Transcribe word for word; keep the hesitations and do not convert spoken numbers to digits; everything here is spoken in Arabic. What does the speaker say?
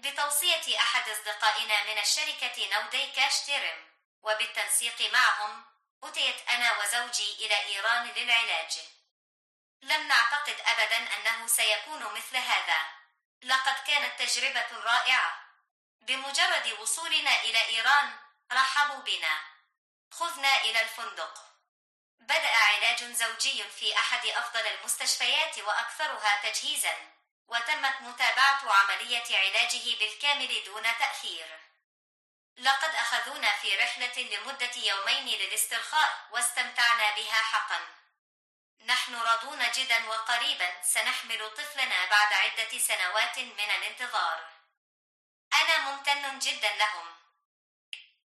بتوصية أحد أصدقائنا من الشركة نودي كاشتيرم، وبالتنسيق معهم، أتيت أنا وزوجي إلى إيران للعلاج. لم نعتقد أبدا أنه سيكون مثل هذا. لقد كانت تجربة رائعة. بمجرد وصولنا إلى إيران، رحبوا بنا. خذنا إلى الفندق. بدأ علاج زوجي في أحد أفضل المستشفيات وأكثرها تجهيزا، وتمت متابعة عملية علاجه بالكامل دون تأخير. لقد أخذونا في رحلة لمدة يومين للاسترخاء، واستمتعنا بها حقا. نحن راضون جدا، وقريبا سنحمل طفلنا بعد عدة سنوات من الانتظار. أنا ممتن جدا لهم.